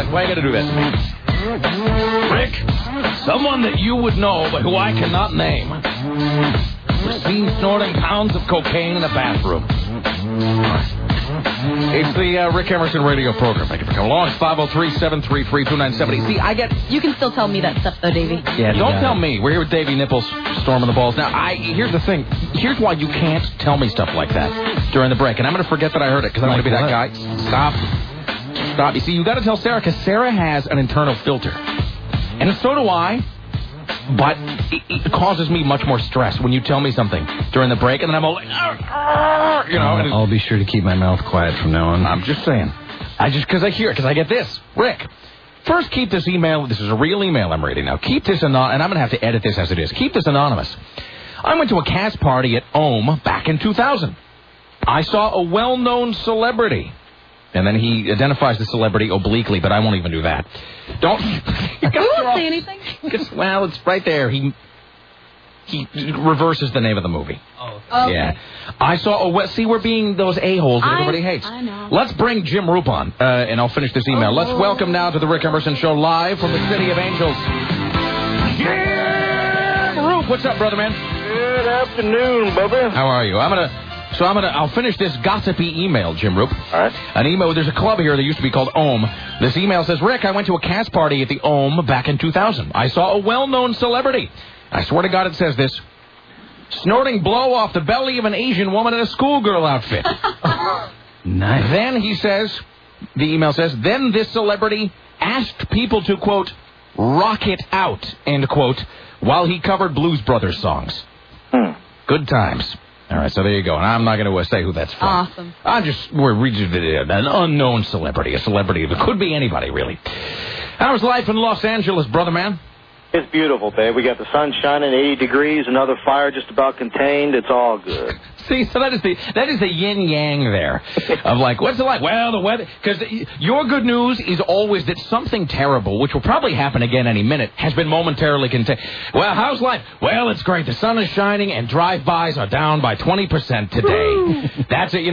this? Why you got to do this? Rick, someone that you would know but who I cannot name was seen snorting pounds of cocaine in a bathroom. It's the Rick Emerson radio program. Thank you for coming along. It's 503-733-2970. See, You can still tell me that stuff, though, Davey. Yeah, don't tell me. We're here with Davey Nipples, storming the balls. Now, here's the thing. Here's why you can't tell me stuff like that during the break. And I'm going to forget that I heard it, because I don't want to be that guy. Stop. You see, you got to tell Sarah, because Sarah has an internal filter. And so do I. But it causes me much more stress when you tell me something during the break, and then I'm all like, you know. I'll be sure to keep my mouth quiet from now on. I'm just saying. Because I get this. Rick, first keep this email. This is a real email I'm reading now. Keep this and I'm going to have to edit this as it is. Keep this anonymous. I went to a cast party at Ohm back in 2000. I saw a well-known celebrity. And then he identifies the celebrity obliquely, but I won't even do that. Don't. You won't say anything? Well, it's right there. He reverses the name of the movie. Oh, okay. Yeah. I saw see, we're being those a-holes that everybody hates. I know. Let's bring Jim Roop on, and I'll finish this email. Let's welcome now to the Rick Emerson Show live from the City of Angels, Jim Roop. What's up, brother man? Good afternoon, Bubba. How are you? I'll finish this gossipy email, Jim Roop. All right. An email, there's a club here that used to be called Ohm. This email says, Rick, I went to a cast party at the Ohm back in 2000. I saw a well-known celebrity. I swear to God it says this. Snorting blow off the belly of an Asian woman in a schoolgirl outfit. Nice. Then the email says, then this celebrity asked people to, quote, rock it out, end quote, while he covered Blues Brothers songs. Good times. All right, so there you go. And I'm not going to say who that's from. Awesome. We're reaching an unknown celebrity, a celebrity that could be anybody, really. How's life in Los Angeles, brother man? It's beautiful, babe. We got the sun shining, 80 degrees, another fire just about contained. It's all good. See, so that is the yin-yang there of like, what's it like? Well, the weather, because your good news is always that something terrible, which will probably happen again any minute, has been momentarily contained. Well, how's life? Well, it's great. The sun is shining and drive-bys are down by 20% today. That's it,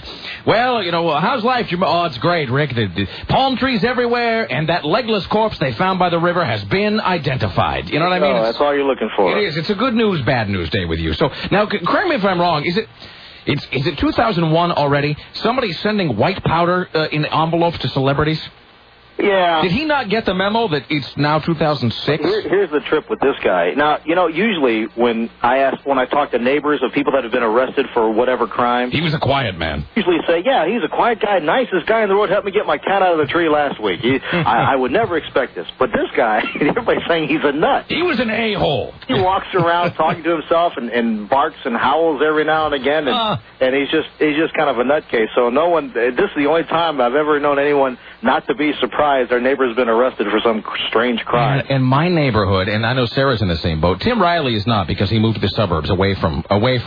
how's life? Oh, it's great, Rick. The palm trees everywhere, and that legless corpse they found by the river has been identified. You know what I mean? Oh, that's all you're looking for. It is. It's a good news, bad news day with you. So, now, correct me if I'm wrong. Is it 2001 already? Somebody's sending white powder in envelopes to celebrities? Yeah. Did he not get the memo that it's now 2006? Here's the trip with this guy. Now, usually when I talk to neighbors of people that have been arrested for whatever crime. He was a quiet man. Usually say, yeah, he's a quiet guy, nicest guy in the road, helped me get my cat out of the tree last week. I would never expect this. But this guy, everybody's saying he's a nut. He was an a-hole. He walks around talking to himself and barks and howls every now and again, and he's just kind of a nutcase. So this is the only time I've ever known anyone not to be surprised our neighbor's been arrested for some strange crime. In my neighborhood, and I know Sarah's in the same boat, Tim Riley is not because he moved to the suburbs away from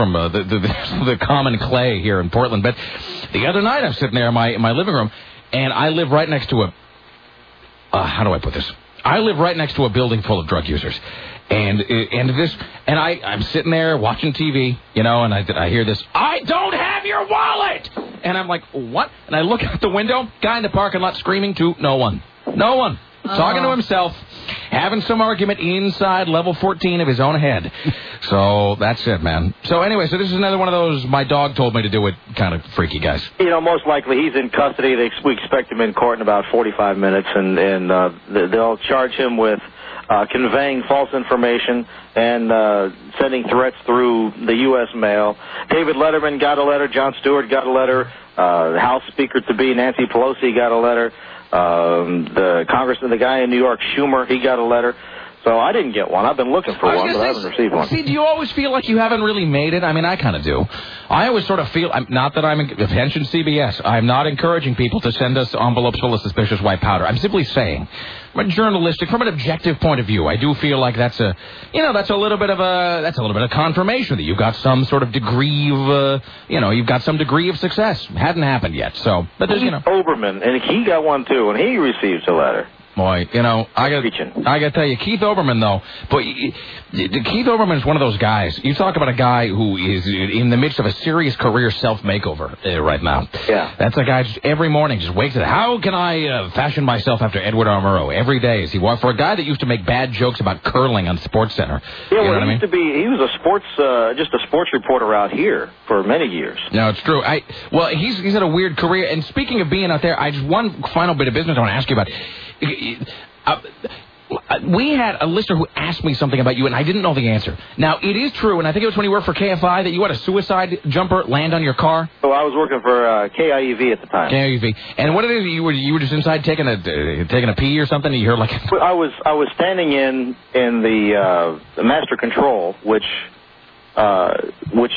the common clay here in Portland. But the other night I'm sitting there in my living room, and I live right next to how do I put this? I live right next to a building full of drug users. And I'm sitting there watching TV, and I hear this, I don't have your wallet! And I'm like, what? And I look out the window, guy in the parking lot screaming to no one. Talking to himself, having some argument inside level 14 of his own head. So that's it, man. So anyway, this is another one of those my dog told me to do it kind of freaky guys. Most likely he's in custody. We expect him in court in about 45 minutes, and they'll charge him with conveying false information and sending threats through the U.S. mail. David Letterman got a letter. Jon Stewart got a letter. The House Speaker-to-be Nancy Pelosi got a letter. The congressman, the guy in New York, Schumer, he got a letter. So I didn't get one. I've been looking for one, but I haven't received one. See, do you always feel like you haven't really made it? I mean, I kind of do. I always sort of feel, not that I'm, attention CBS, I'm not encouraging people to send us envelopes full of suspicious white powder. I'm simply saying, from an objective point of view, I do feel like that's a little bit of confirmation that you've got some sort of degree of, you've got some degree of success. Hadn't happened yet, so, but there's, Oberman, and he got one too, and he received a letter. Boy, you know, I got to tell you, Keith Olbermann, though, but Keith Olbermann is one of those guys. You talk about a guy who is in the midst of a serious career self-makeover right now. Yeah. That's a guy just every morning just wakes up. How can I fashion myself after Edward R. Murrow? Every day as he walks. For a guy that used to make bad jokes about curling on SportsCenter. Yeah, well, he was just a sports reporter out here for many years. No, it's true. He's had a weird career. And speaking of being out there, one final bit of business I want to ask you about. We had a listener who asked me something about you, and I didn't know the answer. Now, it is true, and I think it was when you worked for KFI, that you had a suicide jumper land on your car. Oh, I was working for KIEV at the time. KIEV. And what it is, you were just inside taking a pee or something, and you heard like... I was standing in the master control, which was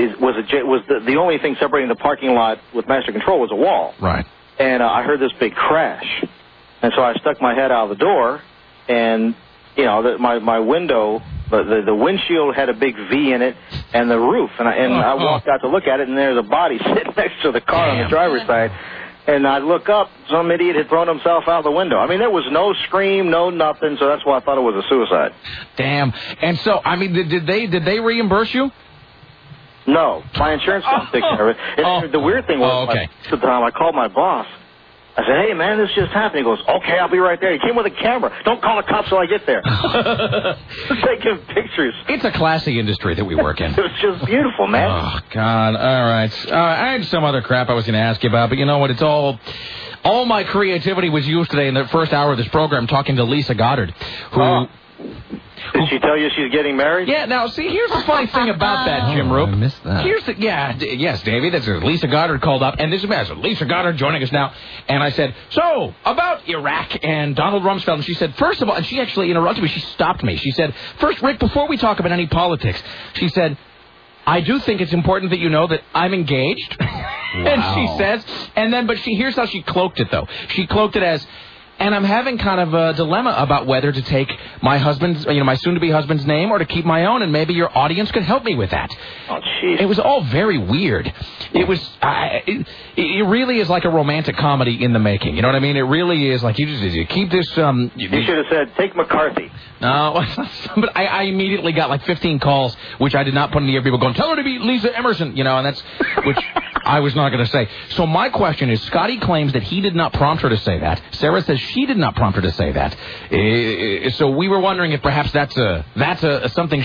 the only thing separating the parking lot with master control was a wall. Right. And I heard this big crash. And so I stuck my head out of the door, and, you know, my window, the windshield had a big V in it, and the roof. And I walked out to look at it, and there's a body sitting next to the car on the driver's side. And I look up, some idiot had thrown himself out the window. I mean, there was no scream, no nothing, so that's why I thought it was a suicide. Damn. And so, I mean, did they reimburse you? No, my insurance didn't take care of it. The weird thing was, at the time, I called my boss. I said, hey, man, this just happened. He goes, okay, I'll be right there. He came with a camera. Don't call the cops till I get there. Taking pictures. It's a classy industry that we work in. It was just beautiful, man. Oh, God. All right. I had some other crap I was going to ask you about, but you know what? It's all my creativity was used today in the first hour of this program talking to Lisa Goddard, who... Did she tell you she's getting married? Yeah, now, see, here's the funny thing about that, Jim Roop. I missed that. Yes, Davey, that's Lisa Goddard called up, and this is Lisa Goddard joining us now, and I said, so, about Iraq and Donald Rumsfeld, and she said, first of all, and she actually interrupted me, she stopped me, she said, first, Rick, before we talk about any politics, she said, I do think it's important that you know that I'm engaged, and she says, but here's how she cloaked it, though. She cloaked it as... And I'm having kind of a dilemma about whether to take my husband's, my soon-to-be husband's name or to keep my own, and maybe your audience could help me with that. Oh, jeez. It was all very weird. It was, it really is like a romantic comedy in the making. You know what I mean? It really is like you keep this. You should have said, take McCarthy. No, but I immediately got like 15 calls, which I did not put in the air. People going, tell her to be Lisa Emerson, and that's, which I was not going to say. So my question is, Scotty claims that he did not prompt her to say that. Sarah says she did not prompt her to say that. So we were wondering if perhaps that's something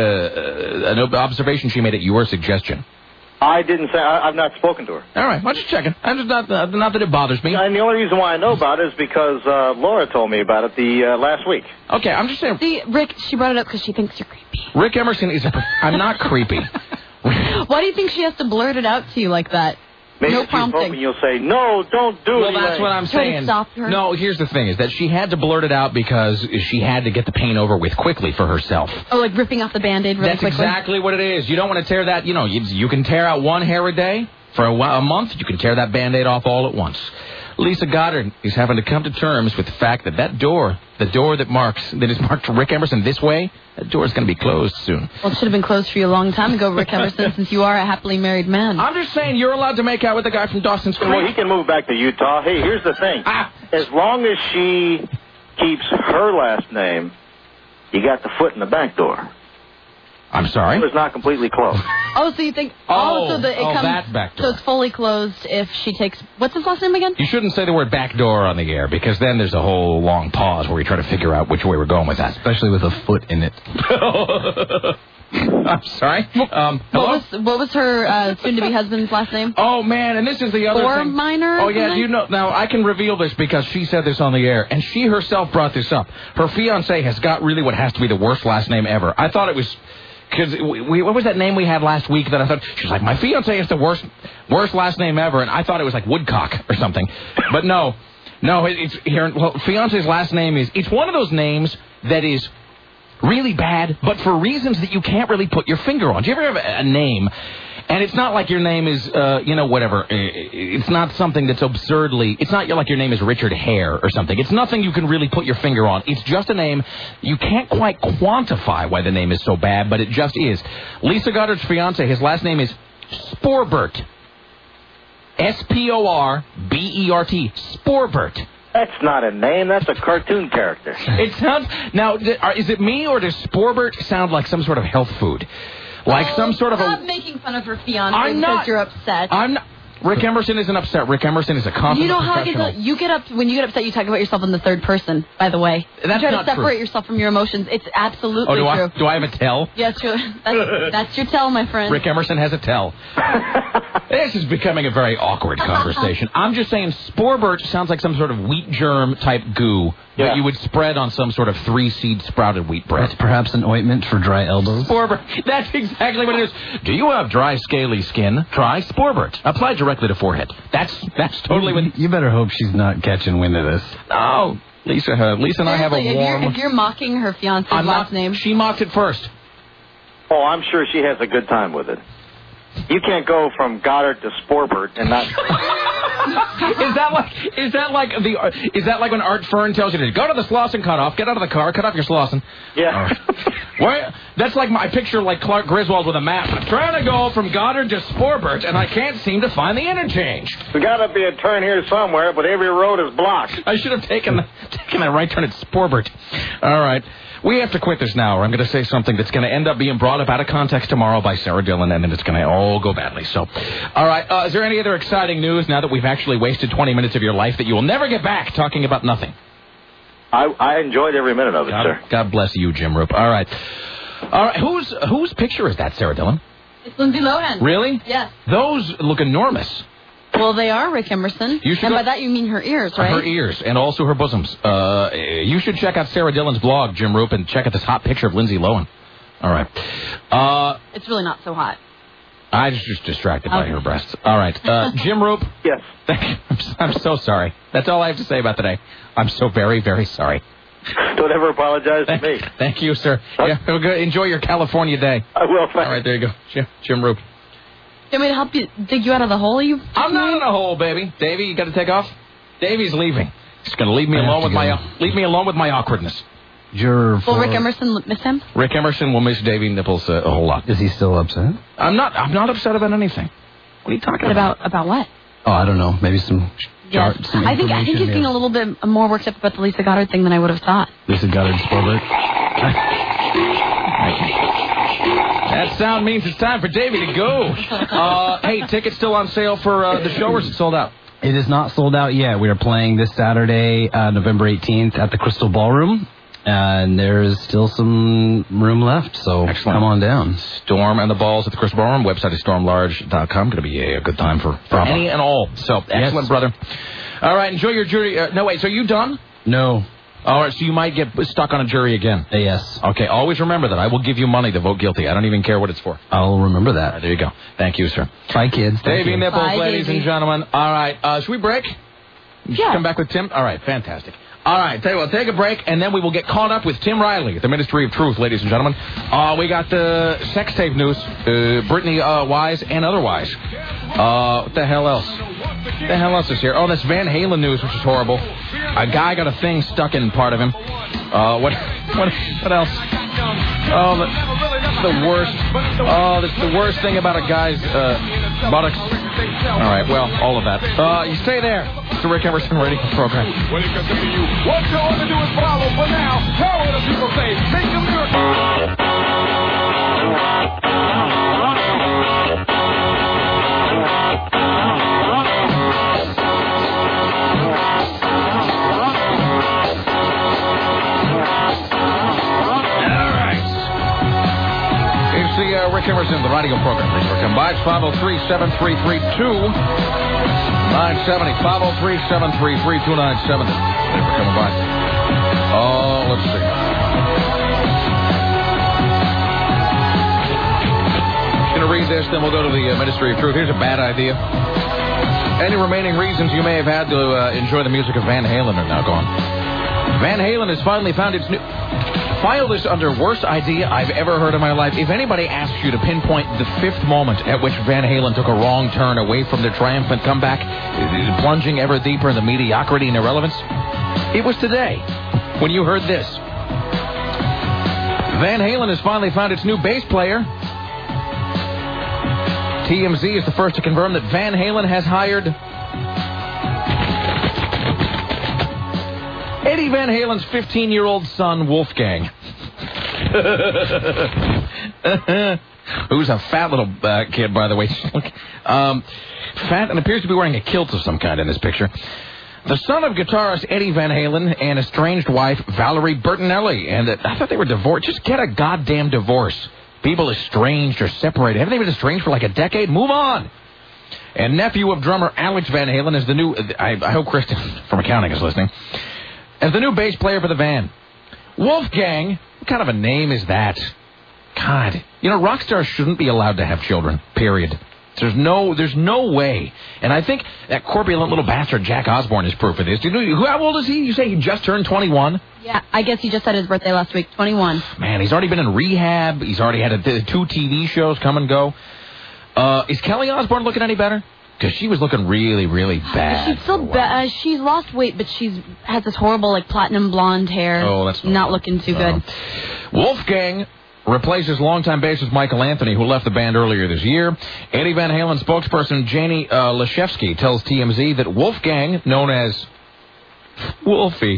an observation she made at your suggestion. I didn't say. I've not spoken to her. All right, I'm just checking. I'm just not that it bothers me. And the only reason why I know about it is because Laura told me about it the last week. Okay, I'm just saying. See, Rick, she brought it up because she thinks you're creepy. Rick Emerson is. I'm not creepy. Why do you think she has to blurt it out to you like that? Maybe no prompting. You'll say, no, don't do it. Well, that's what I'm saying. Stop her. No, here's the thing, is that she had to blurt it out because she had to get the pain over with quickly for herself. Oh, like ripping off the Band-Aid really quickly? That's exactly what it is. You don't want to tear that, you can tear out one hair a day. For a month, you can tear that Band-Aid off all at once. Lisa Goddard is having to come to terms with the fact that the door that is marked Rick Emerson this way, that door is going to be closed soon. Well, it should have been closed for you a long time ago, Rick Emerson, since you are a happily married man. I'm just saying, you're allowed to make out with the guy from Dawson's Creek. Well, he can move back to Utah. Hey, here's the thing. As long as she keeps her last name, you got the foot in the back door. I'm sorry? It was not completely closed. Oh, so you think... that back door. So it's fully closed if she takes... What's his last name again? You shouldn't say the word back door on the air, because then there's a whole long pause where we try to figure out which way we're going with that. Especially with a foot in it. I'm sorry? Hello? What was her soon-to-be husband's last name? Oh, man, and this is the other thing. Minor? Oh, yeah, do you know... Now, I can reveal this because she said this on the air, and she herself brought this up. Her fiancé has got really what has to be the worst last name ever. I thought it was... Because what was that name we had last week that I thought... She was like, my fiancé is the worst last name ever, and I thought it was like Woodcock or something. But no, it's here... Well, fiancé's last name is... It's one of those names that is really bad, but for reasons that you can't really put your finger on. Do you ever have a name... And it's not like your name is, whatever. It's not something that's absurdly... It's not like your name is Richard Hare or something. It's nothing you can really put your finger on. It's just a name. You can't quite quantify why the name is so bad, but it just is. Lisa Goddard's fiancé, his last name is Sporbert. Sporbert. Sporbert. That's not a name. That's a cartoon character. It sounds... Now, is it me, or does Sporbert sound like some sort of health food? Like some sort of Stop making fun of her fiancé I'm because not, you're upset. I'm not... Rick Emerson isn't upset. Rick Emerson is a confident You know how professional. when you get upset, you talk about yourself in the third person, by the way. That's you try not to separate true. yourself from your emotions. It's absolutely true. Do I have a tell? Yes, true. That's your tell, my friend. Rick Emerson has a tell. This is becoming a very awkward conversation. I'm just saying Sporbert sounds like some sort of wheat germ type goo that you would spread on some sort of 3-seed sprouted wheat bread. It's perhaps an ointment for dry elbows. Sporbert. That's exactly what it is. Do you have dry, scaly skin? Try Sporbert. Apply directly to forehead. That's totally what... You better hope she's not catching wind of this. No. Lisa and I have a warm... If you're mocking her fiancé's last name... She mocked it first. Oh, I'm sure she has a good time with it. You can't go from Goddard to Sporbert and not... Is that like when Art Fern tells you to go to the Slauson cutoff, get out of the car, cut off your Slauson? Yeah. That's like I picture like Clark Griswold with a map. I'm trying to go from Goddard to Sporbert, and I can't seem to find the interchange. There's got to be a turn here somewhere, but every road is blocked. I should have taken that right turn at Sporbert. All right. We have to quit this now, or I'm going to say something that's going to end up being brought up out of context tomorrow by Sarah Dillon, and then it's going to all go badly. So, all right. Is there any other exciting news now that we've actually wasted 20 minutes of your life that you will never get back talking about nothing? I enjoyed every minute of it, sir. God bless you, Jim Roop. All right. All right. Whose picture is that, Sarah Dillon? It's Lindsay Lohan. Really? Yes. Those look enormous. Well, they are, Rick Emerson. By that you mean her ears, right? Her ears, and also her bosoms. You should check out Sarah Dillon's blog, Jim Roop, and check out this hot picture of Lindsay Lohan. All right. It's really not so hot. I was just distracted by her breasts. All right. Jim Roop. Yes. I'm so sorry. That's all I have to say about today. I'm so very, very sorry. Don't ever apologize to me. Thank you, sir. Yeah, enjoy your California day. I will, thanks. All right, there you go. Jim Roop. Do you want me to help you dig you out of the hole? I'm not in a hole, baby. Davey, you got to take off. Davey's leaving. He's going to leave me alone with my awkwardness. Will Rick Emerson miss him? Rick Emerson will miss Davey Nipples a whole lot. Is he still upset? I'm not upset about anything. What are you talking about? About what? Oh, I don't know. Maybe some. Yes. I think he's getting a little bit more worked up about the Lisa Goddard thing than I would have thought. Lisa Goddard Sporbert. That sound means it's time for Davey to go. Hey, tickets still on sale for the show, or is it sold out? It is not sold out yet. We are playing this Saturday, November 18th, at the Crystal Ballroom. And there's still some room left, so Excellent. Come on down. Storm and the Balls at the Crystal Ballroom. Website is stormlarge.com. Going to be a good time for any and all. So, excellent, brother. All right, enjoy your jury. No, wait, so are you done? No. All right, so you might get stuck on a jury again. Yes. Okay, always remember that. I will give you money to vote guilty. I don't even care what it's for. I'll remember that. Right, there you go. Thank you, sir. Bye, kids. Davey Nipples, Bye, ladies and gentlemen. All right, should we break? Yeah. Come back with Tim? All right, fantastic. All right, tell you what, take a break, and then we will get caught up with Tim Riley at the Ministry of Truth, ladies and gentlemen. We got the sex tape news, Brittany Wise and otherwise. What the hell else? What the hell else is here? Oh, that's Van Halen news, which is horrible. A guy got a thing stuck in part of him. What else? Oh, the worst. Oh, that's the worst thing about a guy's buttocks. All right, well, all of that. You stay there. It's the Rick Emerson radio program. When it comes to you, what you want to do is follow for now. Tell what the people say. Make them do it. Rick Emerson, the radio program. Thanks for coming by. It's 503-733-2970. 503-733-2970. Thanks for coming by. Let's see. I'm going to read this, then we'll go to the Ministry of Truth. Here's a bad idea. Any remaining reasons you may have had to enjoy the music of Van Halen are now gone. Van Halen has finally found its new... File this under worst idea I've ever heard in my life. If anybody asks you to pinpoint the fifth moment at which Van Halen took a wrong turn away from their triumphant comeback, plunging ever deeper in the mediocrity and irrelevance, it was today when you heard this. Van Halen has finally found its new bass player. TMZ is the first to confirm that Van Halen has hired Eddie Van Halen's 15-year-old son, Wolfgang. Who's a fat little kid, by the way. Fat and appears to be wearing a kilt of some kind in this picture. The son of guitarist Eddie Van Halen and estranged wife Valerie Bertinelli. And I thought they were divorced. Just get a goddamn divorce. People estranged or separated. Haven't they been estranged for like a decade? Move on. And nephew of drummer Alex Van Halen is the new... I hope Kristen from accounting is listening. As the new bass player for the band. Wolfgang, what kind of a name is that? God. You know, rock stars shouldn't be allowed to have children, period. There's no way. And I think that corpulent little bastard Jack Osborne is proof of this. How old is he? You say he just turned 21? Yeah, I guess he just had his birthday last week, 21. Man, he's already been in rehab. He's already had 2 TV shows come and go. Is Kelly Osbourne looking any better? Because she was looking really, really bad. She's still bad. She's lost weight, but she's has this horrible, like, platinum blonde hair. Oh, that's not looking too good. Wolfgang replaces longtime bassist Michael Anthony, who left the band earlier this year. Eddie Van Halen spokesperson Janie Leszewski tells TMZ that Wolfgang, known as Wolfie,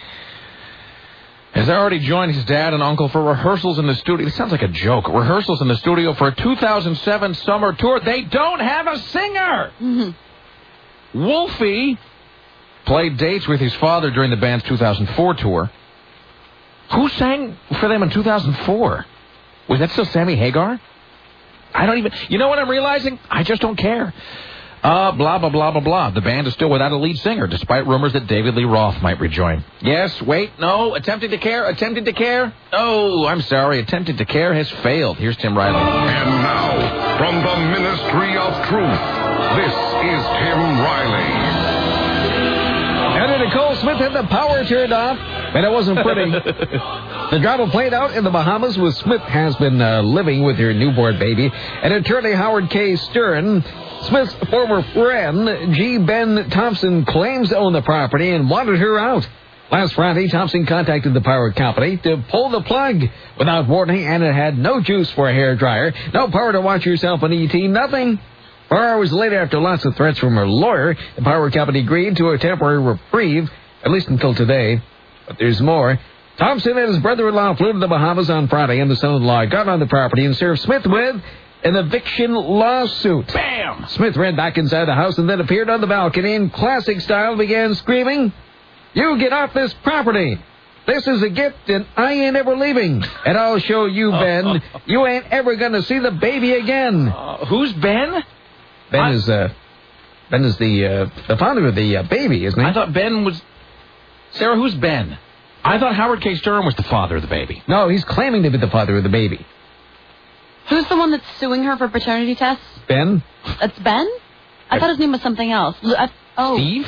has already joined his dad and uncle for rehearsals in the studio. It sounds like a joke. Rehearsals in the studio for a 2007 summer tour. They don't have a singer! Mm-hmm. Wolfie played dates with his father during the band's 2004 tour. Who sang for them in 2004? Was that still Sammy Hagar? I don't even... You know what I'm realizing? I just don't care. Blah, blah, blah, blah, blah. The band is still without a lead singer, despite rumors that David Lee Roth might rejoin. Yes, wait, no, attempted to care? Oh, I'm sorry, attempted to care has failed. Here's Tim Riley. And now, from the Ministry of Truth, this is Tim Riley. Senator Nicole Smith had the power turned off, and it wasn't pretty. The drama played out in the Bahamas, where Smith has been living with her newborn baby, and attorney Howard K. Stern, Smith's former friend, G. Ben Thompson, claims to own the property and wanted her out. Last Friday, Thompson contacted the power company to pull the plug without warning, and it had no juice for a hairdryer, no power to watch yourself on ET, nothing. 4 hours later, after lots of threats from her lawyer, the power company agreed to a temporary reprieve, at least until today. But there's more. Thompson and his brother-in-law flew to the Bahamas on Friday, and the son-in-law got on the property and served Smith with an eviction lawsuit. Bam! Smith ran back inside the house and then appeared on the balcony in classic style, began screaming, "You get off this property! This is a gift, and I ain't ever leaving. And I'll show you, Ben. You ain't ever going to see the baby again." Who's Ben? Ben is the father of the baby, isn't he? I thought Ben was... Sarah, who's Ben? I thought Howard K. Stern was the father of the baby. No, he's claiming to be the father of the baby. Who's the one that's suing her for paternity tests? Ben? That's Ben? I thought his name was something else. Steve?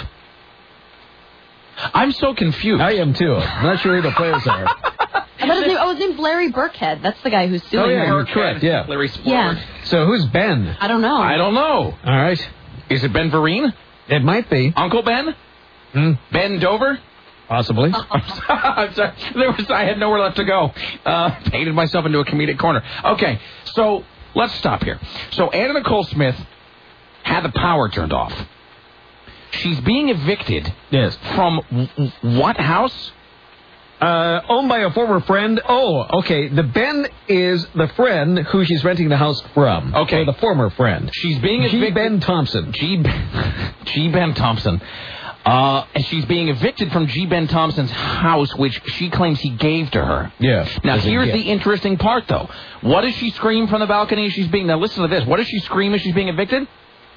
I'm so confused. I am too. I'm not sure who the players are. I thought his name's Larry Burkhead. That's the guy who's suing her. You're correct, yeah. Larry Splord. Yeah. So who's Ben? I don't know. All right. Is it Ben Vereen? It might be. Uncle Ben? Ben Dover? Possibly. I'm sorry. I had nowhere left to go. Painted myself into a comedic corner. Okay, so let's stop here. So Anna Nicole Smith had the power turned off. She's being evicted. Yes. From what house? Owned by a former friend. Oh, okay. The Ben is the friend who she's renting the house from. Okay. Or the former friend. She's being evicted. G. Ben Thompson. G. Ben Thompson. And she's being evicted from G. Ben Thompson's house, which she claims he gave to her. Yeah. Now, here's the interesting part, though. What does she scream from the balcony as she's being... Now, listen to this. What does she scream as she's being evicted?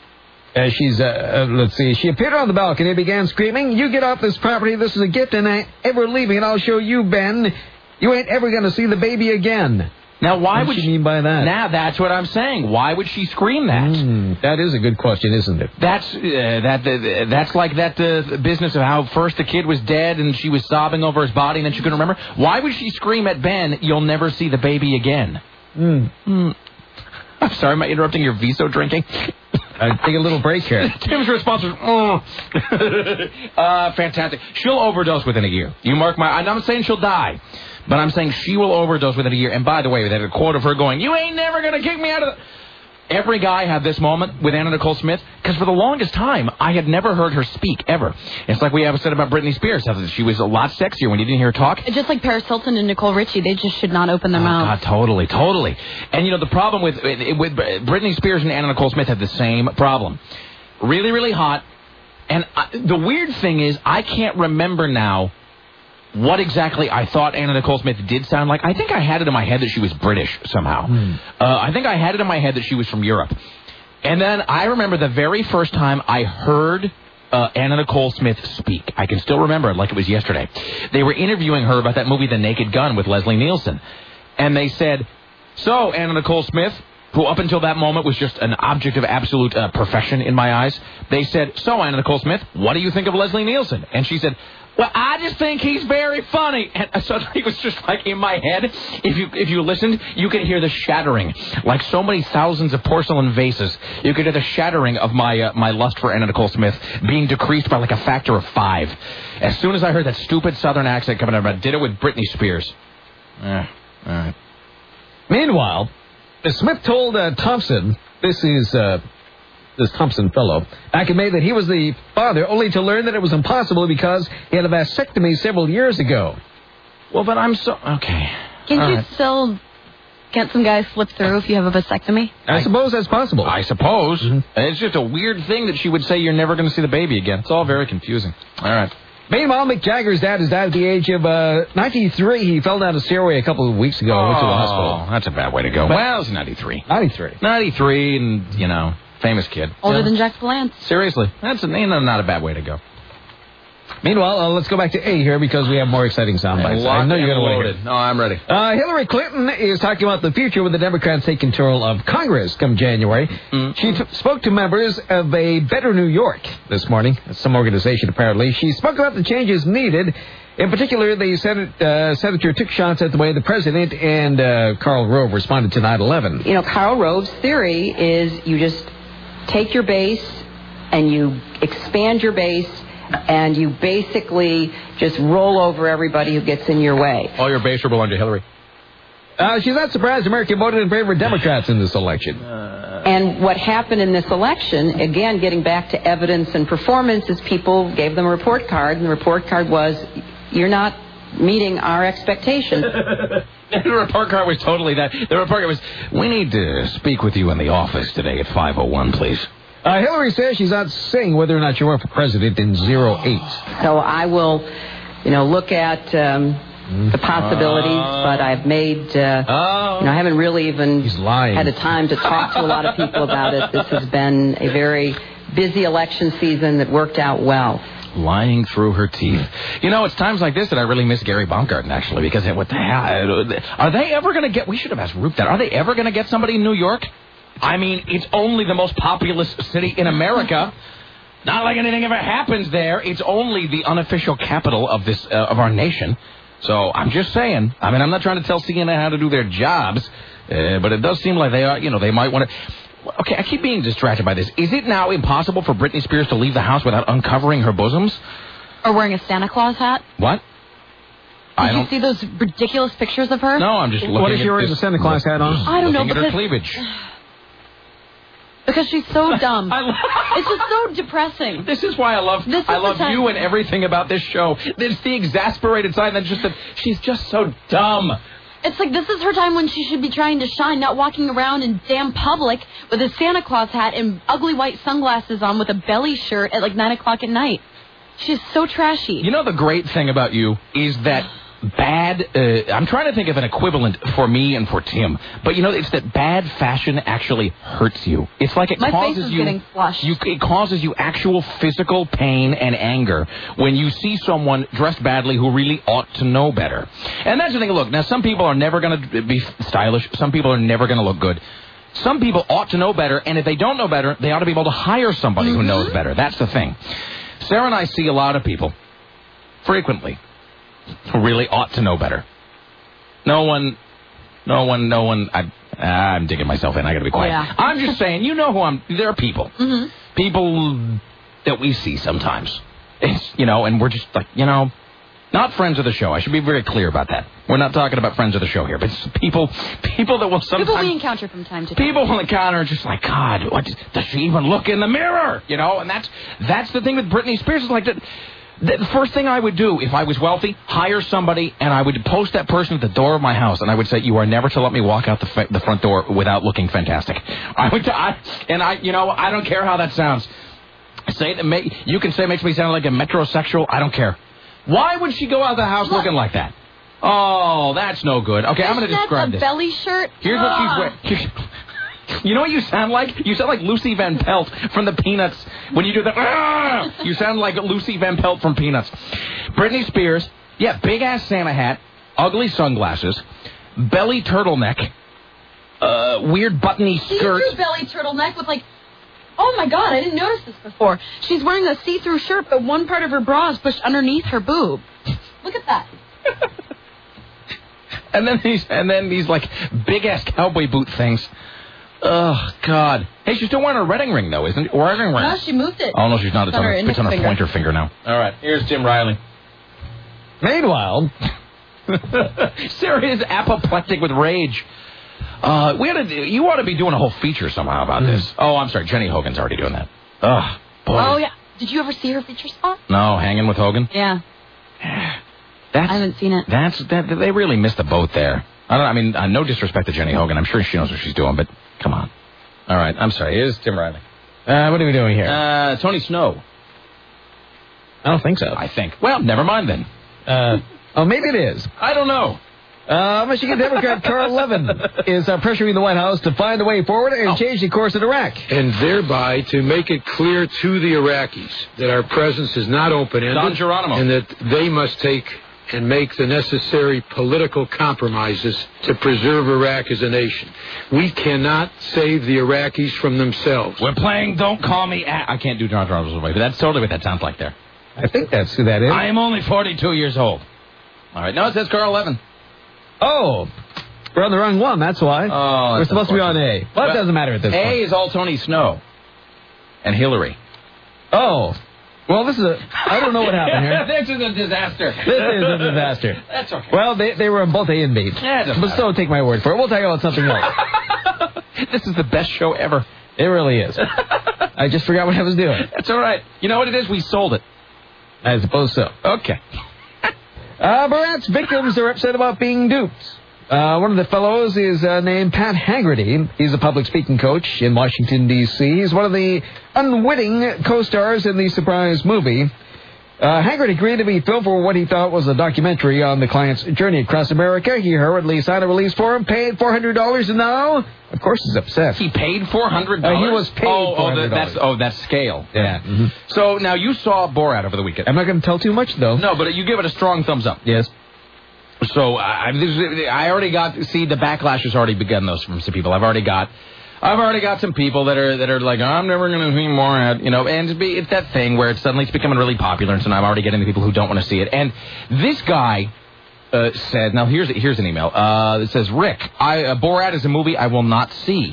Let's see. She appeared on the balcony and began screaming, "You get off this property. This is a gift, and I ain't ever leaving, and I'll show you, Ben. You ain't ever going to see the baby again." Now, why would she mean by that? Now, that's what I'm saying. Why would she scream that? That is a good question, isn't it? That's like that business of how first the kid was dead and she was sobbing over his body and then she couldn't remember. Why would she scream at Ben, "You'll never see the baby again"? I'm sorry, am I interrupting your Viso drinking? Take a little break here. Tim's response was, fantastic. She'll overdose within a year. You mark my... I'm not saying she'll die, but I'm saying she will overdose within a year. And by the way, they had a quote of her going, "You ain't never going to kick me out of the..." every guy had this moment with Anna Nicole Smith, because for the longest time, I had never heard her speak, ever. It's like we have said about Britney Spears. She was a lot sexier when you didn't hear her talk. Just like Paris Hilton and Nicole Richie, they just should not open their mouths. God, totally. And, the problem with Britney Spears and Anna Nicole Smith had the same problem. Really, really hot. And the weird thing is, I can't remember now what exactly I thought Anna Nicole Smith did sound like. I think I had it in my head that she was British somehow. I think I had it in my head that she was from Europe. And then I remember the very first time I heard Anna Nicole Smith speak. I can still remember it like it was yesterday. They were interviewing her about that movie The Naked Gun with Leslie Nielsen. And they said, so, Anna Nicole Smith, who up until that moment was just an object of absolute perfection in my eyes, they said, so, Anna Nicole Smith, what do you think of Leslie Nielsen? And she said, well, I just think he's very funny. And so it was just like in my head, if you listened, you could hear the shattering. Like so many thousands of porcelain vases, you could hear the shattering of my lust for Anna Nicole Smith being decreased by like a factor of 5. As soon as I heard that stupid southern accent coming out, I did it with Britney Spears. All right. Meanwhile, Smith told Thompson, this Thompson fellow, back in May that he was the father, only to learn that it was impossible because he had a vasectomy several years ago. Well, but I'm so... Okay. Can't some guys slip through if you have a vasectomy? I suppose that's possible. I suppose. Mm-hmm. It's just a weird thing that she would say you're never going to see the baby again. It's all very confusing. All right. Meanwhile, Mick Jagger's dad is died at the age of 93. He fell down a stairway a couple of weeks ago. Went to the hospital. That's a bad way to go. Well, it's 93. 93 and, famous kid. Older than Jack Palance. Seriously. That's not a bad way to go. Meanwhile, let's go back to A here because we have more exciting sound bites. I know you're going to want to hear. No, I'm ready. Hillary Clinton is talking about the future when the Democrats take control of Congress come January. She spoke to members of a Better New York this morning, some organization apparently. She spoke about the changes needed. In particular, the senator took shots at the way the president and Karl Rove responded to 9/11. Karl Rove's theory is you just take your base and you expand your base and you basically just roll over everybody who gets in your way. All your base will belong to Hillary. She's not surprised America voted in favor of Democrats in this election. And what happened in this election, again, getting back to evidence and performance, is people gave them a report card, and the report card was, you're not meeting our expectation. The report card was totally that. The report card was, we need to speak with you in the office today at 5:01, please. Hillary says she's not saying whether or not she'll run for president in 08. So I will, look at the possibilities, but I've made, I haven't really even had a time to talk to a lot of people about it. This has been a very busy election season that worked out well. Lying through her teeth. It's times like this that I really miss Gary Baumgarten, actually, because what the hell? Are they ever going to get... We should have asked Roop that. Are they ever going to get somebody in New York? I mean, it's only the most populous city in America. Not like anything ever happens there. It's only the unofficial capital of this of our nation. So I'm just saying. I mean, I'm not trying to tell CNN how to do their jobs, but it does seem like they are. They might want to. Okay, I keep being distracted by this. Is it now impossible for Britney Spears to leave the house without uncovering her bosoms? Or wearing a Santa Claus hat? What? Did you see those ridiculous pictures of her? No, I'm just looking. What is she wearing the Santa Claus hat on? I don't know. Looking at her cleavage. Because she's so dumb. It's just so depressing. This is why I love you and everything about this show. It's the exasperated side, and just that she's just so dumb. It's like this is her time when she should be trying to shine, not walking around in damn public with a Santa Claus hat and ugly white sunglasses on with a belly shirt at like 9 o'clock at night. She's so trashy. The great thing about you is that bad... I'm trying to think of an equivalent for me and for Tim. But, it's that bad fashion actually hurts you. It's like it My causes face is you... getting flushed. It causes you actual physical pain and anger when you see someone dressed badly who really ought to know better. And that's the thing. Look, now some people are never going to be stylish. Some people are never going to look good. Some people ought to know better, and if they don't know better, they ought to be able to hire somebody who knows better. That's the thing. Sarah and I see a lot of people, frequently, who really ought to know better. No one, I'm digging myself in. I gotta be quiet. Yeah. I'm just saying, there are people. Mm-hmm. People that we see sometimes. And we're just like, Not friends of the show. I should be very clear about that. We're not talking about friends of the show here, but it's people that will sometimes... People we encounter from time to time. People will encounter are just like, God, what, does she even look in the mirror? You know, and that's the thing with Britney Spears. Is like the first thing I would do if I was wealthy, hire somebody, and I would post that person at the door of my house, and I would say, you are never to let me walk out the front door without looking fantastic. I don't care how that sounds. You can say it makes me sound like a metrosexual. I don't care. Why would she go out of the house looking like that? Oh, that's no good. Okay, I'm going to describe this. Belly shirt. Here's what she's wearing. You know what you sound like? You sound like Lucy Van Pelt from the Peanuts. When you do that, you sound like Lucy Van Pelt from Peanuts. Britney Spears, big-ass Santa hat, ugly sunglasses, belly turtleneck, weird buttony skirt. See-through belly turtleneck with, like... Oh, my God, I didn't notice this before. She's wearing a see-through shirt, but one part of her bra is pushed underneath her boob. Look at that. and then these like, big-ass cowboy boot things. Oh, God. Hey, she's still wearing a wedding ring, though, isn't she? Wedding ring. No, she moved it. Oh, no, she's not. It's on her pointer finger now. All right, here's Tim Riley. Meanwhile... Sarah is apoplectic with rage. You ought to be doing a whole feature somehow about this. Oh, I'm sorry. Jenny Hogan's already doing that. Ugh, boy. Oh, yeah. Did you ever see her feature spot? No, Hanging with Hogan? Yeah. I haven't seen it. They really missed the boat there. No disrespect to Jenny Hogan. I'm sure she knows what she's doing, but come on. All right. I'm sorry. Here's Tim Riley. What are we doing here? Tony Snow. I don't think so. I think. Well, never mind then. Maybe it is. I don't know. Michigan Democrat Carl Levin is pressuring the White House to find a way forward and change the course in Iraq. And thereby to make it clear to the Iraqis that our presence is not open-ended. Don Geronimo. And that they must take and make the necessary political compromises to preserve Iraq as a nation. We cannot save the Iraqis from themselves. We're playing Don't Call Me... I can't do Don Geronimo's voice, but that's totally what that sounds like there. I think that's who that is. I am only 42 years old. All right. No, it says Carl Levin. Oh, we're on the wrong one, that's why. Oh, we're supposed to be on A. Well, it doesn't matter at this point. A is all Tony Snow and Hillary. Oh, well, I don't know what happened here. This is a disaster. This is a disaster. That's okay. Well, they were on both A and B. Yeah, but still, take my word for it. We'll talk about something else. This is the best show ever. It really is. I just forgot what I was doing. That's all right. You know what it is? We sold it. I suppose so. Okay. Barat's victims are upset about being duped. One of the fellows is named Pat Haggerty. He's a public speaking coach in Washington, D.C. He's one of the unwitting co-stars in the surprise movie. Haggerty agreed to be filmed for what he thought was a documentary on the client's journey across America. He hurriedly signed a release form, paid $400, and now, of course, he's upset. He paid $400? He was paid $400. That's scale. Yeah. Mm-hmm. So now you saw Borat over the weekend. I'm not going to tell too much, though. No, but you give it a strong thumbs up. Yes. So I already got the backlash has already begun. Those from some people. I've already got some people that are like, I'm never going to see Borat, and it's that thing where it's becoming really popular, and so now I'm already getting the people who don't want to see it. And this guy said, now here's an email. It says, Rick, Borat is a movie I will not see.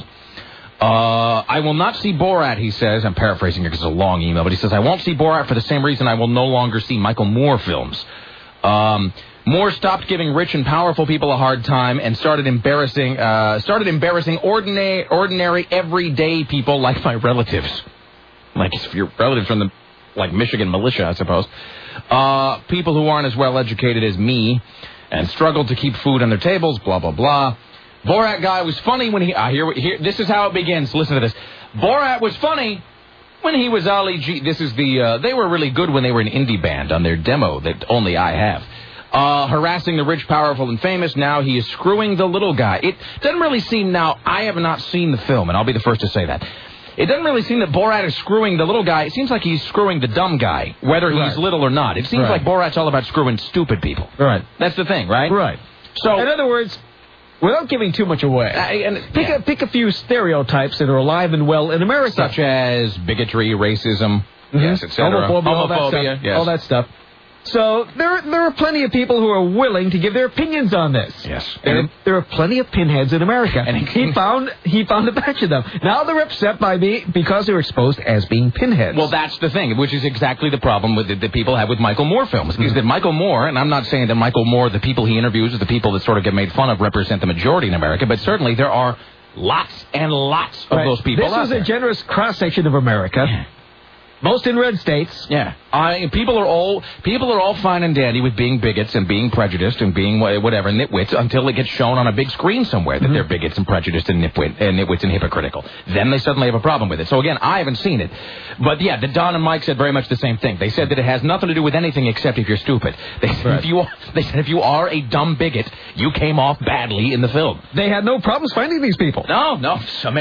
I will not see Borat, he says. I'm paraphrasing here because it's a long email, but he says, I won't see Borat for the same reason I will no longer see Michael Moore films. Moore stopped giving rich and powerful people a hard time and started embarrassing ordinary, everyday people like my relatives. Like if your relatives from the Michigan militia, I suppose. People who aren't as well educated as me and struggle to keep food on their tables, blah, blah, blah. Borat guy was funny when he... Here, this is how it begins. Listen to this. Borat was funny when he was Ali G. This is they were really good when they were an indie band on their demo that only I have. Harassing the rich, powerful, and famous. Now he is screwing the little guy. It doesn't really seem... Now, I have not seen the film, and I'll be the first to say that. It doesn't really seem that Borat is screwing the little guy. It seems like he's screwing the dumb guy, whether he's little or not. It seems like Borat's all about screwing stupid people. Right. That's the thing, right? Right. So, in other words... Without giving too much away, pick a few stereotypes that are alive and well in America. Such as bigotry, racism, yes, etc. Homophobia, yes. all that stuff. So there are plenty of people who are willing to give their opinions on this. Yes. There are plenty of pinheads in America. And he found a batch of them. Now they're upset by me because they're exposed as being pinheads. Well, that's the thing, which is exactly the problem with that people have with Michael Moore films. Is that Michael Moore, and I'm not saying that Michael Moore, the people he interviews, or the people that sort of get made fun of, represent the majority in America, but certainly there are lots and lots of those people out there. This is a generous cross-section of America. Yeah. Most in red states. Yeah. People are all fine and dandy with being bigots and being prejudiced and being whatever, nitwits, until it gets shown on a big screen somewhere that they're bigots and prejudiced and nitwits and hypocritical. Then they suddenly have a problem with it. So again, I haven't seen it. But yeah, Don and Mike said very much the same thing. They said that it has nothing to do with anything except if you're stupid. They said, if you are a dumb bigot, you came off badly in the film. They had no problems finding these people. No.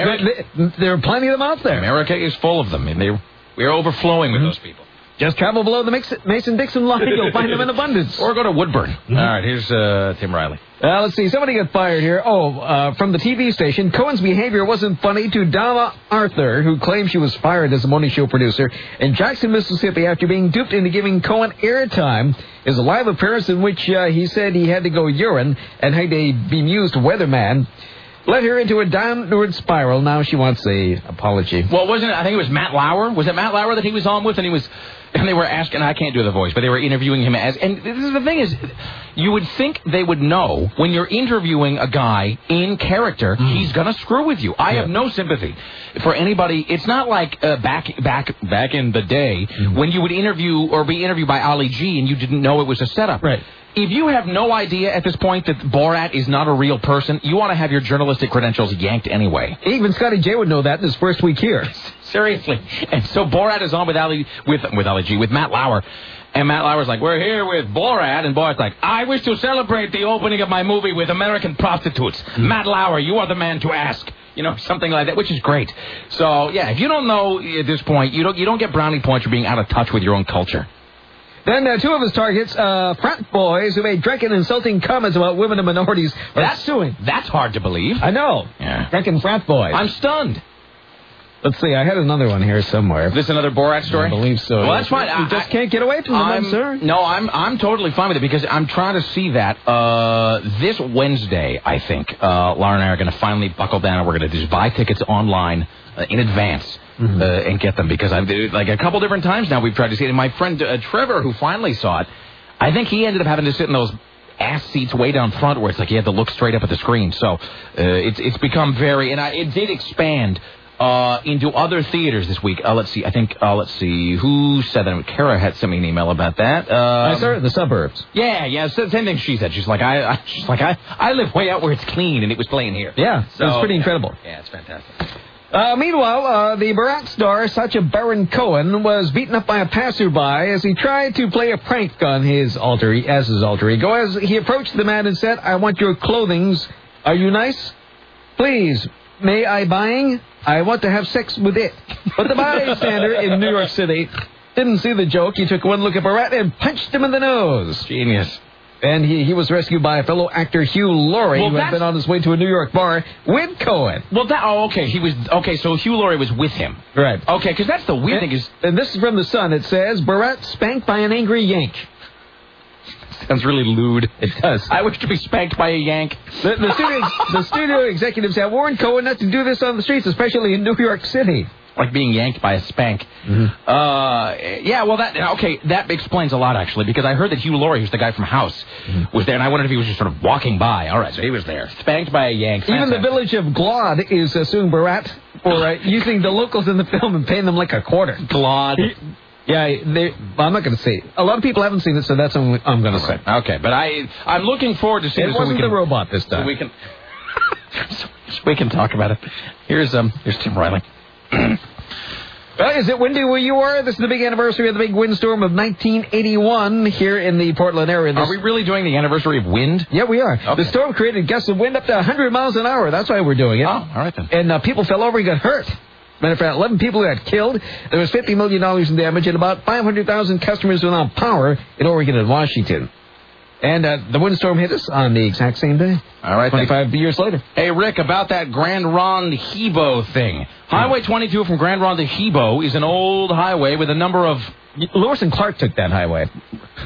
There are plenty of them out there. America is full of them, and we're overflowing with those people. Just travel below the Mason-Dixon line. You'll find them in abundance. Or go to Woodburn. All right, here's Tim Riley. Let's see. Somebody got fired here. From the TV station. Cohen's behavior wasn't funny to Donna Arthur, who claimed she was fired as a morning show producer in Jackson, Mississippi, after being duped into giving Cohen airtime. Is a live appearance in which he said he had to go urine and had a bemused weatherman led her into a downward spiral. Now she wants a apology. Well, I think it was Matt Lauer. Was it Matt Lauer that he was on with? And they were asking, I can't do the voice, but they were interviewing him as, and the thing is, you would think they would know when you're interviewing a guy in character, he's going to screw with you. I have no sympathy for anybody. It's not like back in the day when you would interview or be interviewed by Ali G and you didn't know it was a setup. Right. If you have no idea at this point that Borat is not a real person, you want to have your journalistic credentials yanked anyway. Even Scotty J would know that in his first week here. Seriously. And so Borat is on with Matt Lauer. And Matt Lauer's like, we're here with Borat. And Borat's like, I wish to celebrate the opening of my movie with American prostitutes. Matt Lauer, you are the man to ask. Something like that, which is great. So, yeah, if you don't know at this point, you don't get brownie points for being out of touch with your own culture. Then two of his targets, frat boys who made drunken, insulting comments about women and minorities, are suing. That's hard to believe. I know. Yeah. Drunken frat boys. I'm stunned. Let's see. I had another one here somewhere. Is this another Borat story? I believe so. Well, that's fine. You just can't get away from them, sir. No, I'm totally fine with it because I'm trying to see that this Wednesday, I think, Laura and I are going to finally buckle down and we're going to just buy tickets online in advance. And get them because I've like a couple different times now we've tried to see it. And my friend Trevor, who finally saw it, I think he ended up having to sit in those ass seats way down front where it's like he had to look straight up at the screen. So it's become very, and it did expand into other theaters this week. Let's see. Who said that? Kara had sent me an email about that. I saw it in the suburbs. Yeah. Same thing she said. She's like, I live way out where it's clean, and it was playing here. Yeah, so it's pretty incredible. Yeah, it's fantastic. Meanwhile, the Borat star Sacha Baron Cohen was beaten up by a passerby as he tried to play a prank on his alter ego. As he approached the man and said, "I want your clothings. Are you nice? Please, may I buying? I want to have sex with it." But the bystander in New York City didn't see the joke. He took one look at Borat and punched him in the nose. Genius. And he was rescued by a fellow actor, Hugh Laurie, who had been on his way to a New York bar with Cohen. So Hugh Laurie was with him. Right. Okay, because that's the weird thing is... And this is from The Sun. It says, Borat spanked by an angry Yank. Sounds really lewd. It does. I wish to be spanked by a Yank. The studio executives have warned Cohen not to do this on the streets, especially in New York City. Like being yanked by a spank. That explains a lot, actually, because I heard that Hugh Laurie, who's the guy from House, was there, and I wondered if he was just sort of walking by. All right, so he was there. Spanked by a yank. Even the village of Glod is suing Borat for using the locals in the film and paying them like a quarter. Glod. I'm not going to say. A lot of people haven't seen it, so that's what I'm going to say. Okay, but I'm looking forward to seeing it. It wasn't the robot this time. So we can talk about it. Here's Tim Riley. Is it windy where you are? This is the big anniversary of the big windstorm of 1981 here in the Portland area. Are we really doing the anniversary of wind? Yeah, we are. Okay. The storm created gusts of wind up to 100 miles an hour. That's why we're doing it. Oh, all right then. And people fell over and got hurt. Matter of fact, 11 people got killed. There was $50 million in damage and about 500,000 customers without power in Oregon and Washington. And the windstorm hit us on the exact same day. All right. 25 years later. Hey, Rick, about that Grand Ronde Hebo thing. Highway 22 from Grand Ronde to Hebo is an old highway with a number of... Lewis and Clark took that highway.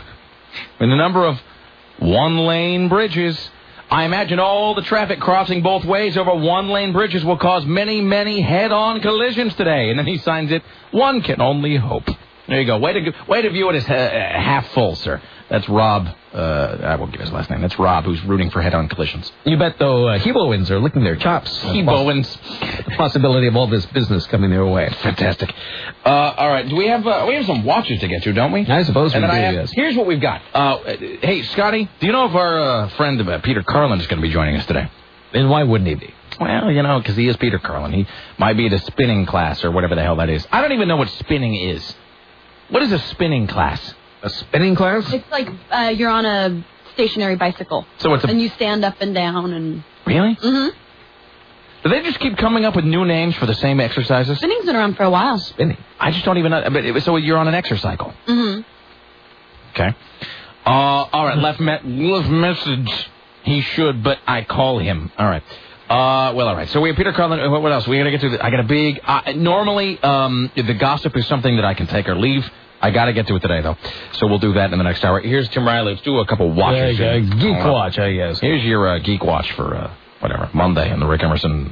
In the number of one-lane bridges, I imagine all the traffic crossing both ways over one-lane bridges will cause many, many head-on collisions today. And then he signs it, one can only hope. There you go. Way to view it as half full, sir. That's Rob. I won't give his last name. That's Rob, who's rooting for head-on collisions. You bet, though, Heboins are licking their chops. Heboins. The possibility of all this business coming their way. Fantastic. All right. Do we have some watches to get to, don't we? I suppose we do, yes. Here's what we've got. Hey, Scotty, do you know if our friend Peter Carlin is going to be joining us today? And why wouldn't he be? Well, because he is Peter Carlin. He might be at a spinning class or whatever the hell that is. I don't even know what spinning is. What is a spinning class? A spinning class? It's like you're on a stationary bicycle. So it's and you stand up and down and... Really? Mm-hmm. Do they just keep coming up with new names for the same exercises? Spinning's been around for a while. Spinning. I just don't even know. But so you're on an exercycle. Mm-hmm. Okay. All right. Left message. He should, but I call him. All right. Well, all right. So we have Peter Carlin. What else? We got to get to. I got a big. Normally, the gossip is something that I can take or leave. I got to get to it today, though. So we'll do that in the next hour. Here's Tim Riley. Let's do a couple watches. Geek watch, I guess. Here's your geek watch for whatever Monday on the Rick Emerson.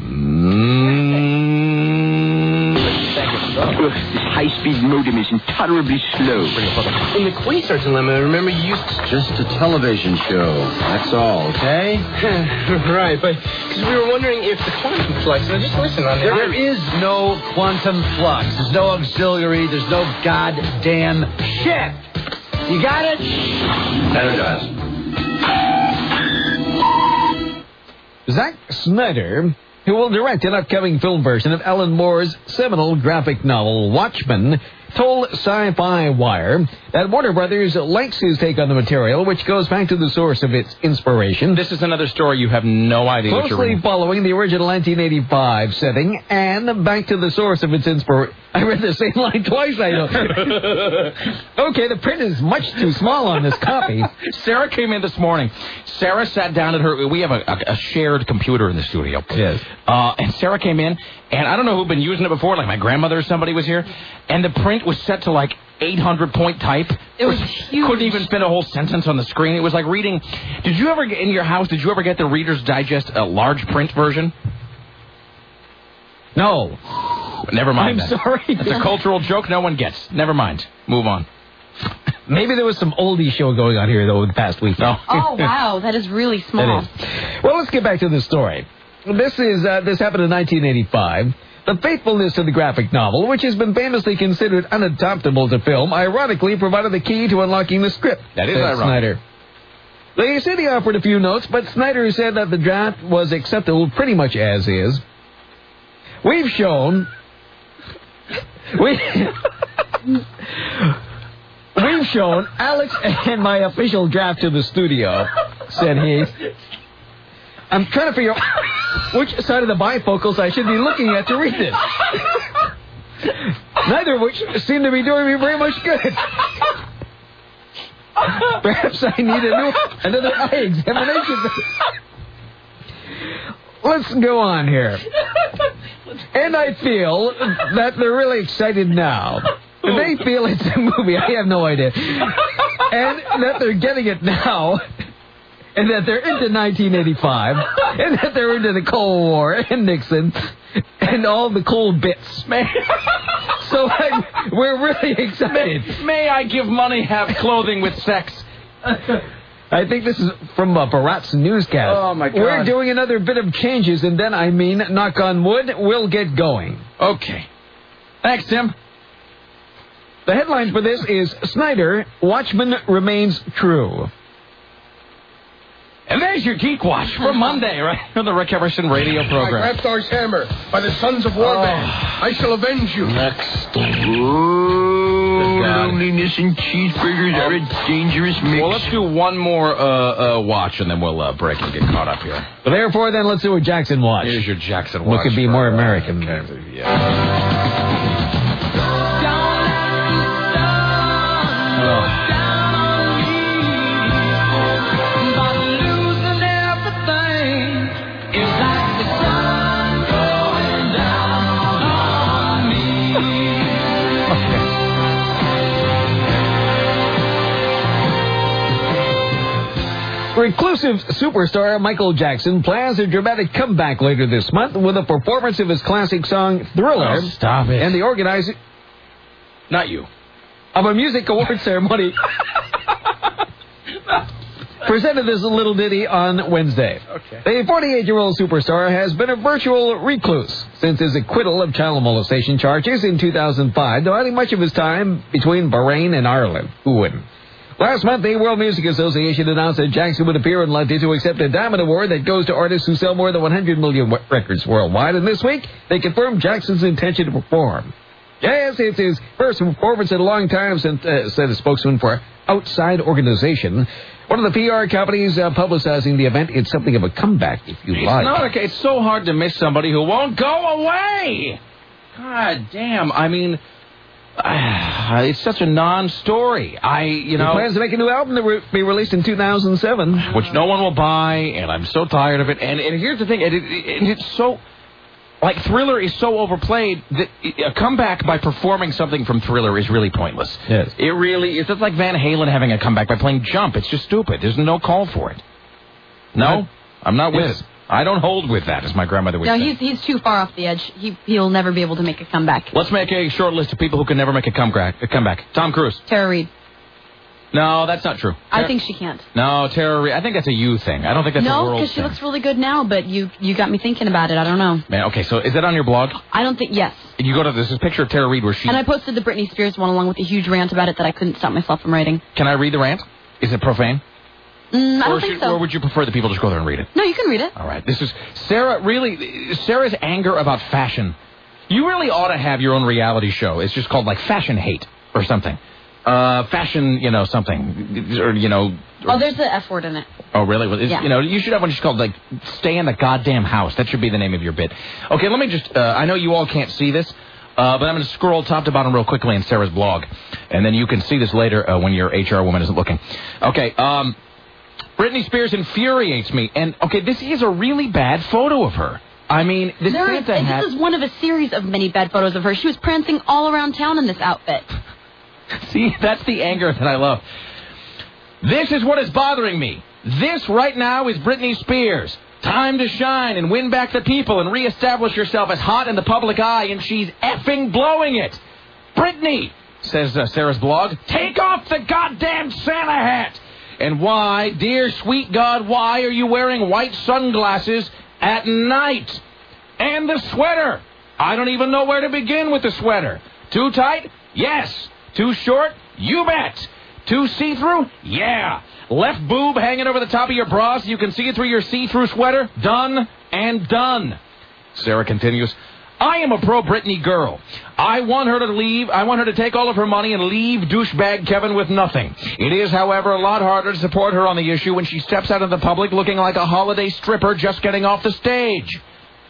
Thank you. This high-speed modem is intolerably slow. In the Quasar Dilemma, remember you used... Just a television show. That's all, okay? Right, but because we were wondering if the quantum flux... Now, just listen on there. There is no quantum flux. There's no auxiliary. There's no goddamn shit. You got it? Energize. Zack Snyder, who will direct an upcoming film version of Alan Moore's seminal graphic novel Watchmen, told Sci-Fi Wire that Warner Brothers likes his take on the material, which goes back to the source of its inspiration. This is another story you have no idea what you're reading. Closely following the original 1985 setting and back to the source of its inspiration. I read the same line twice, I know. Okay, the print is much too small on this copy. Sarah came in this morning. Sarah sat down at her... We have a shared computer in the studio. Yes. And Sarah came in, and I don't know who'd been using it before, like my grandmother or somebody was here, and the print was set to like 800-point type. It was huge. Couldn't even fit a whole sentence on the screen. It was like reading... Did you ever, in your house, did you ever get the Reader's Digest large print version? No. Never mind. I'm sorry. That's a cultural joke no one gets. Never mind. Move on. Maybe there was some oldie show going on here, though, the past week. No. Oh, wow. That is really small. It is. Well, let's get back to the story. This happened in 1985. The faithfulness to the graphic novel, which has been famously considered unadoptable to film, ironically provided the key to unlocking the script. That is ironic. Snyder. The city offered a few notes, but Snyder said that the draft was acceptable pretty much as is. We've shown Alex and my official draft to the studio, said he. I'm trying to figure out which side of the bifocals I should be looking at to read this. Neither of which seem to be doing me very much good. Perhaps I need another eye examination. Let's go on here. And I feel that they're really excited now. They feel it's a movie. I have no idea. And that they're getting it now. And that they're into 1985. And that they're into the Cold War and Nixon. And all the cool bits. So we're really excited. May I give money, have clothing with sex? I think this is from Barat's newscast. Oh, my God. We're doing another bit of changes, and then, knock on wood, we'll get going. Okay. Thanks, Tim. The headline for this is, Snyder, Watchmen remains true. And there's your Geek Watch for Monday, right? On the Rick Emerson radio program. By Graftar's hammer, by the Sons of Warband. I shall avenge you. Next. Ooh, loneliness and cheeseburgers are a dangerous mix. Well, let's do one more watch, and then we'll break and get caught up here. But therefore, then, let's do a Jackson watch. Here's your Jackson watch. What could be more American? Reclusive superstar Michael Jackson plans a dramatic comeback later this month with a performance of his classic song Thriller. Oh, stop it. And the organizer... Not you. Of a music award ceremony... presented this little ditty on Wednesday. Okay. The 48-year-old superstar has been a virtual recluse since his acquittal of child molestation charges in 2005, dividing much of his time between Bahrain and Ireland. Who wouldn't? Last month, the World Music Association announced that Jackson would appear in London to accept a Diamond Award that goes to artists who sell more than 100 million records worldwide. And this week, they confirmed Jackson's intention to perform. Yes, it's his first performance in a long time, said a spokesman for Outside Organization. One of the PR companies publicizing the event. It's something of a comeback, if you like. Not okay. It's so hard to miss somebody who won't go away. God damn. I mean, it's such a non-story. He plans to make a new album that will be released in 2007. Which no one will buy, and I'm so tired of it. And here's the thing. It's so... Like, Thriller is so overplayed that a comeback by performing something from Thriller is really pointless. Yes. It really is. It's like Van Halen having a comeback by playing Jump. It's just stupid. There's no call for it. No? I'm not with it. I don't hold with that, as my grandmother would say. No, he's too far off the edge. He'll never be able to make a comeback. Let's make a short list of people who can never make a comeback. Tom Cruise. Tara Reid. No, that's not true. I think she can't. No, Tara Reid. I think that's a you thing. I don't think that's a world thing. No, because she looks really good now, but you got me thinking about it. I don't know. Man, okay, so is that on your blog? I don't think, yes. You go to this picture of Tara Reid where she... And I posted the Britney Spears one along with a huge rant about it that I couldn't stop myself from writing. Can I read the rant? Is it profane? I don't think so. Or would you prefer that people just go there and read it? No, you can read it. All right. This is Sarah's anger about fashion. You really ought to have your own reality show. It's just called, like, Fashion Hate or something. Fashion, something. Or. Oh, there's the F word in it. Oh, really? Well, yeah. You should have one just called, like, Stay in the Goddamn House. That should be the name of your bit. Okay, let me just... I know you all can't see this, but I'm going to scroll top to bottom real quickly in Sarah's blog. And then you can see this later when your HR woman isn't looking. Okay, Britney Spears infuriates me. And, okay, this is a really bad photo of her. I mean, this is one of a series of many bad photos of her. She was prancing all around town in this outfit. See, that's the anger that I love. This is what is bothering me. This right now is Britney Spears. Time to shine and win back the people and reestablish yourself as hot in the public eye, and she's effing blowing it. Britney, says Sarah's blog, take off the goddamn Santa hat. And why, dear sweet God, why are you wearing white sunglasses at night? And the sweater. I don't even know where to begin with the sweater. Too tight? Yes. Too short? You bet. Too see-through? Yeah. Left boob hanging over the top of your bra so you can see it through your see-through sweater? Done and done. Sarah continues, I am a pro-Britney girl. I want her to leave. I want her to take all of her money and leave douchebag Kevin with nothing. It is, however, a lot harder to support her on the issue when she steps out of the public looking like a holiday stripper just getting off the stage.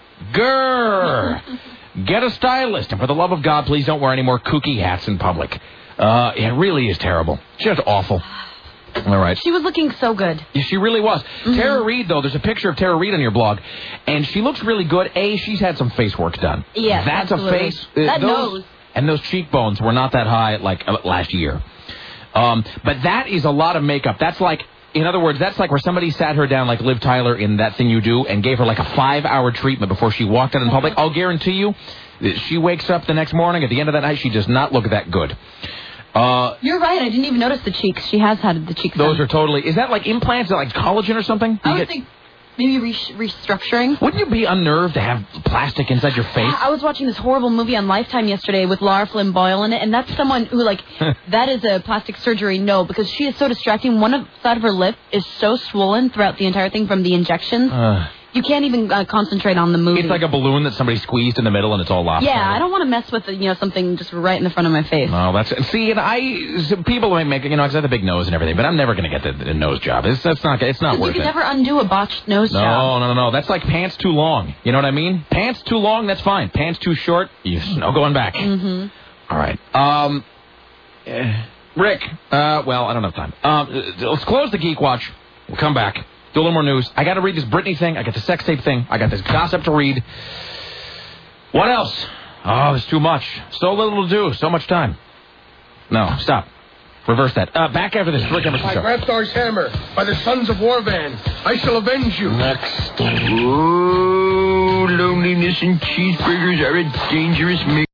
Grrr. Get a stylist, and for the love of God, please don't wear any more kooky hats in public. It really is terrible. Just awful. All right. She was looking so good. Yeah, she really was. Mm-hmm. Tara Reid, though, there's a picture of Tara Reid on your blog, and she looks really good. She's had some face work done. Yes, that's absolutely. A face. That nose. And those cheekbones were not that high like last year. But that is a lot of makeup. That's like... In other words, that's like where somebody sat her down like Liv Tyler in That Thing You Do and gave her like a 5-hour treatment before she walked out in public. I'll guarantee you, she wakes up the next morning, at the end of that night, she does not look that good. You're right. I didn't even notice the cheeks. She has had the cheeks Those done. are totally... Is that like implants? Is that like collagen or something? I would think maybe restructuring. Wouldn't you be unnerved to have plastic inside your face? I was watching this horrible movie on Lifetime yesterday with Lara Flynn Boyle in it, and that's someone who, like, that is a plastic surgery, no, because she is so distracting. One side of her lip is so swollen throughout the entire thing from the injections. You can't even concentrate on the movie. It's like a balloon that somebody squeezed in the middle and it's all lopsided. Yeah, I don't want to mess with something just right in the front of my face. No, that's... See, and people might make... I have a big nose and everything, but I'm never going to get the nose job. It's not worth it. You can never undo a botched nose job. No. That's like pants too long. You know what I mean? Pants too long, that's fine. Pants too short, no going back. Mm-hmm. All right. Rick, well, I don't have time. Let's close the Geek Watch. We'll come back. Do a little more news. I got to read this Britney thing. I got the sex tape thing. I got this gossip to read. What else? Oh, there's too much. So little to do. So much time. No, stop. Reverse that. Back after this. Rick Emerson By Show. Grabthar's hammer, by the sons of Warvan, I shall avenge you. Next. Oh, loneliness and cheeseburgers are a dangerous mix.